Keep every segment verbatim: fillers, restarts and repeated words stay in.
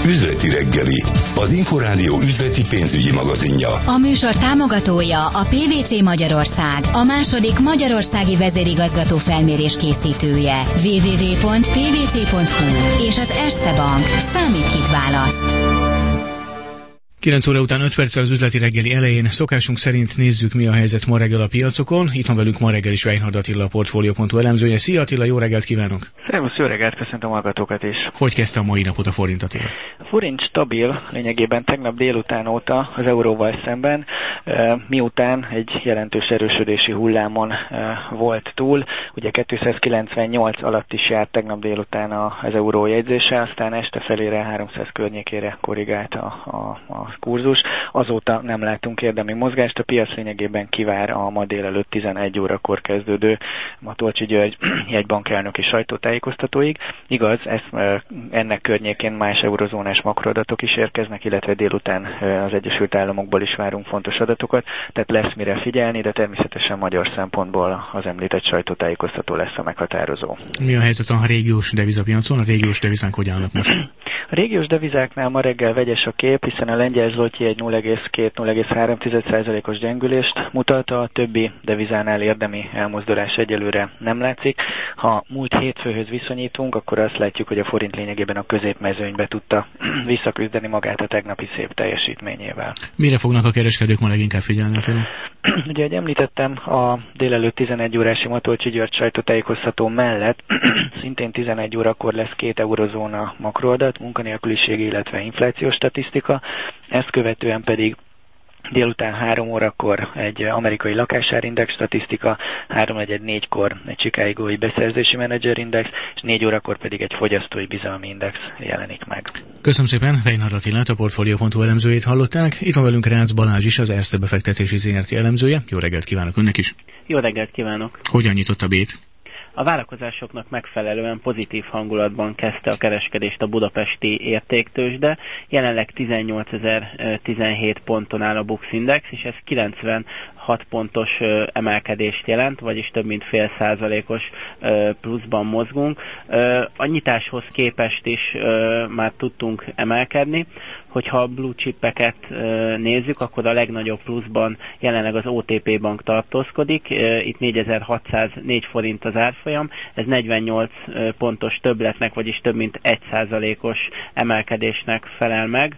Üzleti reggeli, az Inforádió üzleti pénzügyi magazinja. A műsor támogatója a pé vé cé Magyarország, a második magyarországi vezérigazgató felmérés készítője. double-u double-u double-u pont pé vé cé pont hú és az Erste Bank. Számít, kit választ. kilenc óra után öt perccel az üzleti reggeli elején szokásunk szerint nézzük, mi a helyzet ma reggel a piacokon. Itt van velünk ma reggel is Weinhard Attila, a Portfolio pont hu elemzője. Szia Attila, jó reggelt kívánok! Szervusz, jó reggelt, köszöntöm a hallgatókat is! Hogy kezdte a mai napot a forint, Attila? A forint stabil, lényegében tegnap délután óta az euróval szemben, miután egy jelentős erősödési hullámon volt túl. Ugye kétszázkilencvennyolc alatt is járt tegnap délután az euró jegyzése, aztán este felére háromszáz környékére korrigált a, a, a kurzus. Azóta nem látunk érdemi mozgást, a piac lényegében kivár a ma délelőtt tizenegy órakor kezdődő Matolcsy György jegybankelnöki sajtótájékoztatóig. Igaz, ez, ennek környékén más eurozónás makroadatok is érkeznek, illetve délután az Egyesült Államokból is várunk fontos adatokat, tehát lesz mire figyelni, de természetesen magyar szempontból az említett sajtótájékoztató lesz a meghatározó. Mi a helyzet a régiós devizapiacon? A régiós devizánk hogy állnak most? A régiós devizáknál ma reggel vegyes a kép, hiszen a lengyel zloty egy nulla egész két - nulla egész három százalékos gyengülést mutat, a többi devizánál érdemi elmozdulás egyelőre nem látszik. Ha múlt hétfőhöz viszonyítunk, akkor azt látjuk, hogy a forint lényegében a középmezőnybe tudta visszaküzdeni magát a tegnapi szép teljesítményével. Mire fognak a kereskedők ma leginkább figyelni? Ugye, ahogy említettem, a délelőtt tizenegy órási Matolcsy György sajtótájékoztató mellett szintén tizenegy órakor lesz két eurozóna makroadat, munkanélküliségi, illetve inflációs statisztika, ezt követően pedig délután három órakor egy amerikai lakásárindex statisztika, háromnegyed négykor egy chicagói beszerzési menedzserindex, és négy órakor pedig egy fogyasztói bizalmi index jelenik meg. Köszönöm szépen, Weinhard Attilát, a Portfolio pont hu elemzőjét hallották. Itt van velünk Rácz Balázs is, az Erste befektetési zé er té elemzője. Jó reggelt kívánok önnek is! Jó reggelt kívánok! Hogyan nyitott a bét? A várakozásoknak megfelelően pozitív hangulatban kezdte a kereskedést a budapesti értéktőzsde. Jelenleg tizennyolcezer-tizenhét ponton áll a Bux Index, és ez kilencvenhat pontos emelkedést jelent, vagyis több mint fél százalékos pluszban mozgunk. A nyitáshoz képest is már tudtunk emelkedni. Hogyha a blue chipeket nézzük, akkor a legnagyobb pluszban jelenleg az o té pé Bank tartózkodik. Itt négyezer-hatszáznégy forint az árfolyam, ez negyvennyolc pontos többletnek, vagyis több mint egy százalékos emelkedésnek felel meg.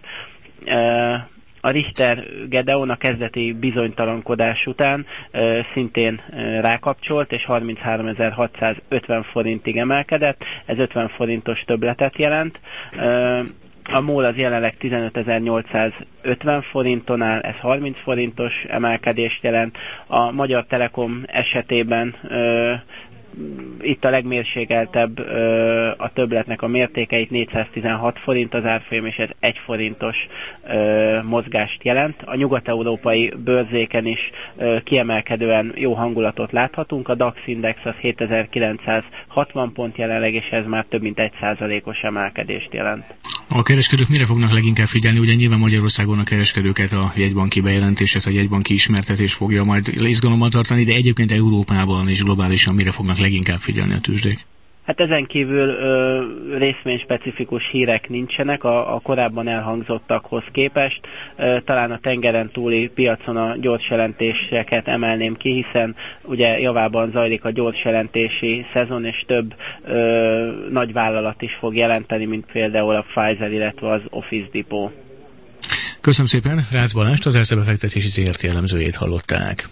A Richter Gedeon a kezdeti bizonytalankodás után e, szintén e, rákapcsolt, és harmincháromezer-hatszázötven forintig emelkedett, ez ötven forintos többletet jelent. E, a MOL az jelenleg tizenötezer-nyolcszázötven forinton áll, ez harminc forintos emelkedést jelent. A Magyar Telekom esetében e, itt a legmérsékeltebb ö, a többletnek a mértékeit, négyszáztizenhat forint az árfolyam, és ez egy forintos ö, mozgást jelent. A nyugat-európai bőrzéken is ö, kiemelkedően jó hangulatot láthatunk. A DAX index az hétezer-kilencszázhatvan pont jelenleg, és ez már több mint egy százalékos emelkedést jelent. A kereskedők mire fognak leginkább figyelni? Ugye nyilván Magyarországon a kereskedőket a jegybanki bejelentések, a jegybanki ismertetés fogja majd izgalommal tartani, de egyébként Európában és globálisan mire fognak leginkább figyelni a tőzsdék? Hát ezen kívül ö, részvényspecifikus hírek nincsenek a, a korábban elhangzottakhoz képest. Ö, talán a tengeren túli piacon a gyors jelentéseket emelném ki, hiszen ugye javában zajlik a gyors jelentési szezon, és több ö, nagy vállalat is fog jelenteni, mint például a Pfizer, illetve az Office Depot. Köszönöm szépen, Rácz Balást, az Erste befektetési zé er té elemzőjét hallották.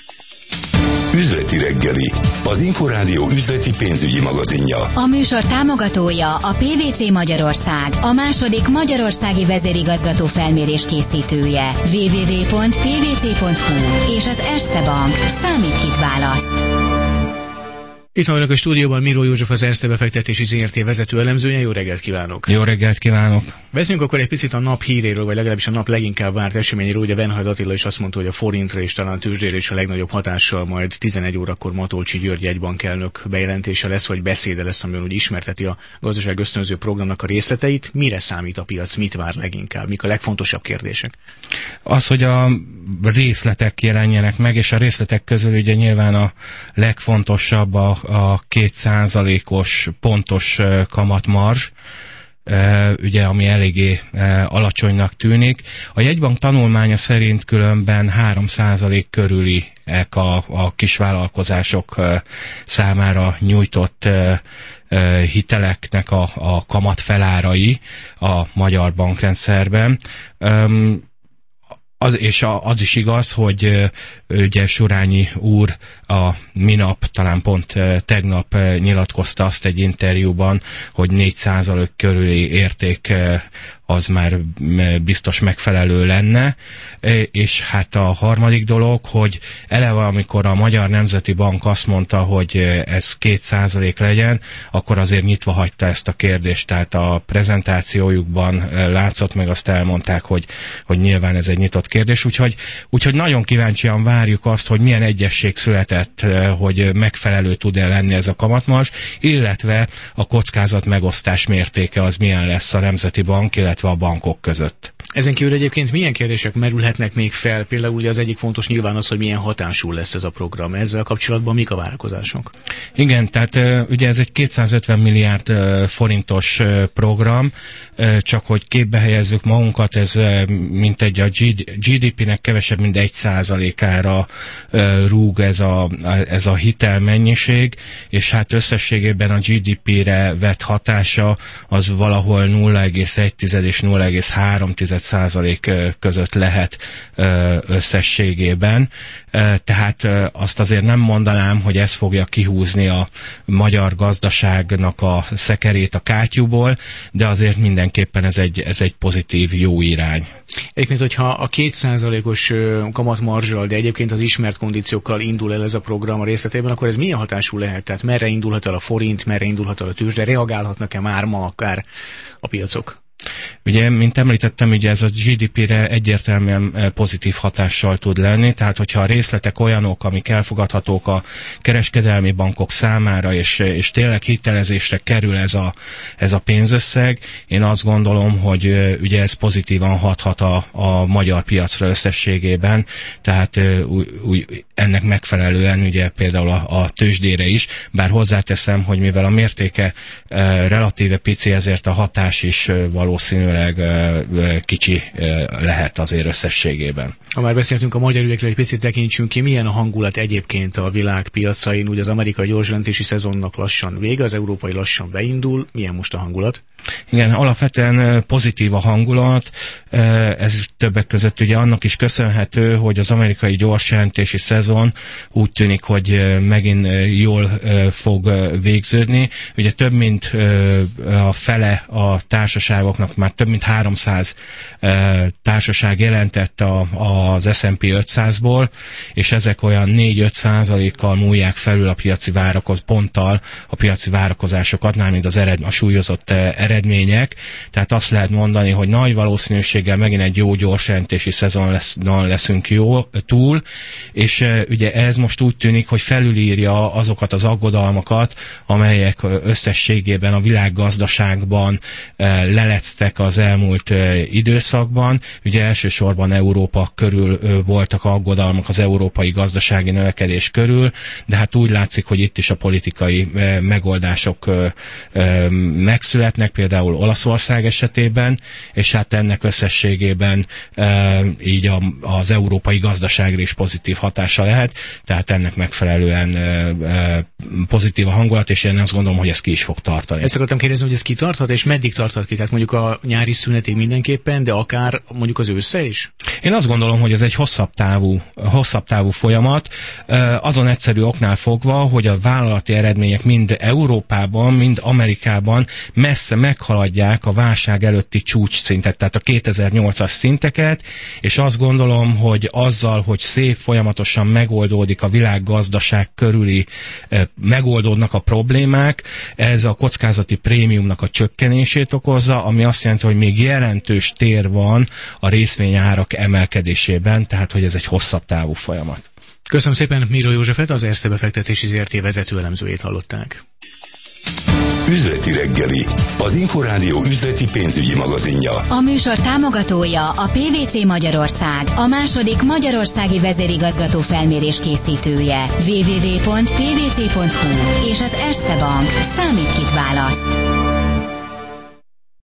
Üzleti reggeli, az Inforádió üzleti pénzügyi magazinja. A műsor támogatója a pé vé cé Magyarország, a második magyarországi vezérigazgató felmérés készítője. double-u double-u double-u pont pé vé cé pont hú és az Erste Bank. Számít, kit választ. Itt van a stúdióban Miró József, az Erste befektetési zé er té vezető elemzője. Jó reggelt kívánok! Jó reggelt kívánok! Beszéljünk akkor egy picit a nap híréről, vagy legalábbis a nap leginkább várt eseményéről. Ugye Weinhard Attila is azt mondta, hogy a forintra és talán a tőzsdére is a legnagyobb hatással majd tizenegy órakor Matolcsy György jegybankelnök bejelentése lesz, vagy beszéde lesz, amiben úgy ismerteti a gazdaság ösztönző programnak a részleteit. Mire számít a piac, mit vár leginkább, mik a legfontosabb kérdések? Az, hogy a részletek jelenjenek meg, és a részletek közül ugye nyilván a legfontosabb a, a két százalékos pontos kamatmarzs, ugye, ami eléggé alacsonynak tűnik. A jegybank tanulmánya szerint különben három százalék körüliek a, a kisvállalkozások számára nyújtott hiteleknek a, a kamatfelárai a magyar bankrendszerben. Az, és a, az is igaz, hogy ugye Surányi úr a minap, talán pont tegnap nyilatkozta azt egy interjúban, hogy négy százalék körüli érték az már biztos megfelelő lenne, és hát a harmadik dolog, hogy eleve amikor a Magyar Nemzeti Bank azt mondta, hogy ez két százalék legyen, akkor azért nyitva hagyta ezt a kérdést, tehát a prezentációjukban látszott, meg azt elmondták, hogy, hogy nyilván ez egy nyitott kérdés, úgyhogy, úgyhogy nagyon kíváncsian várjuk azt, hogy milyen egyesség született, hogy megfelelő tud-e lenni ez a kamatmars, illetve a kockázat megosztás mértéke az milyen lesz a Nemzeti Bank, illetve a bankok között. Ezen kívül egyébként milyen kérdések merülhetnek még fel? Például ugye az egyik fontos nyilván az, hogy milyen hatású lesz ez a program. Ezzel kapcsolatban mik a várakozások? Igen, tehát ugye ez egy kétszázötven milliárd forintos program, csak hogy képbe helyezzük magunkat, ez mintegy a gé dé pé-nek kevesebb, mint egy százalékára rúg ez a, ez a hitelmennyiség, és hát összességében a gé dé pé-re vett hatása az valahol nulla egész egy és nulla egész három százalék között lehet összességében. Tehát azt azért nem mondanám, hogy ez fogja kihúzni a magyar gazdaságnak a szekerét a kátyúból, de azért mindenképpen ez egy, ez egy pozitív, jó irány. Egyébként, hogyha a két százalékos kamatmarzsal, de egyébként az ismert kondíciókkal indul el ez a program a részletében, akkor ez milyen hatású lehet? Tehát merre indulhat el a forint, merre indulhat el a tőzsde, reagálhatnak-e már ma akár a piacok? Ugye, mint említettem, ugye ez a gé dé pé-re egyértelműen pozitív hatással tud lenni, tehát hogyha a részletek olyanok, amik elfogadhatók a kereskedelmi bankok számára, és, és tényleg hitelezésre kerül ez a, ez a pénzösszeg, én azt gondolom, hogy ugye ez pozitívan hathat a, a magyar piacra összességében, tehát új, új, ennek megfelelően ugye például a, a tőzsdére is, bár hozzáteszem, hogy mivel a mértéke e, relatíve pici, ezért a hatás is való valószínűleg kicsi lehet azért összességében. Ha már beszéltünk a magyar ügyekről, egy picit tekintsünk ki, milyen a hangulat egyébként a világ piacain? Ugye az amerikai gyorsjelentési szezonnak lassan vége, az európai lassan beindul. Milyen most a hangulat? Igen, alapvetően pozitív a hangulat. Ez többek között ugye annak is köszönhető, hogy az amerikai gyorsjelentési szezon úgy tűnik, hogy megint jól fog végződni. Ugye több mint a fele a társaságoknak, már több mint háromszáz társaság jelentett a, az es and pé ötszázból, és ezek olyan négy-öt százalékkal múlják felül a piaci várakoz, ponttal a piaci várakozásokat, mármint az ered, a súlyozott eredmények. Tehát azt lehet mondani, hogy nagy valószínűséggel megint egy jó gyorsjelentési szezon lesz, leszünk jó, túl, és e, ugye ez most úgy tűnik, hogy felülírja azokat az aggodalmakat, amelyek összességében a világgazdaságban e, lelectek az elmúlt e, időszakban. Ugye elsősorban Európa körül e, voltak aggodalmak az európai gazdasági növekedés körül, de hát úgy látszik, hogy itt is a politikai e, megoldások e, e, megszületnek, például Olaszország esetében, és hát ennek összességében e, így a, az európai gazdaságra is pozitív hatása lehet, tehát ennek megfelelően e, e, pozitív a hangulat, és én azt gondolom, hogy ez ki is fog tartani. Ezt akartam kérdezni, hogy ez ki tarthat, és meddig tarthat ki? Tehát mondjuk a nyári szünetig mindenképpen, de akár mondjuk az ősszel is? Én azt gondolom, hogy ez egy hosszabb távú, hosszabb távú folyamat, azon egyszerű oknál fogva, hogy a vállalati eredmények mind Európában, mind Amerikában messze meghaladják a válság előtti csúcsszintet, tehát a kétezer-nyolcas szinteket, és azt gondolom, hogy azzal, hogy szép folyamatosan megoldódik a világgazdaság körüli, megoldódnak a problémák, ez a kockázati prémiumnak a csökkenését okozza, ami azt jelenti, hogy még jelentős tér van a részvényárak emelkedésében, tehát hogy ez egy hosszabb távú folyamat. Köszönöm szépen Miró Józsefet, az Erste Befektetési zé er té vezető elemzőjét hallották. Üzleti reggeli, az Inforádió üzleti pénzügyi magazinja. A műsor támogatója a pé vé cé Magyarország, a második magyarországi vezérigazgató felmérés készítője. double-u double-u double-u pont pé vé cé pont hú és az Erste Bank. Számít, kit választ.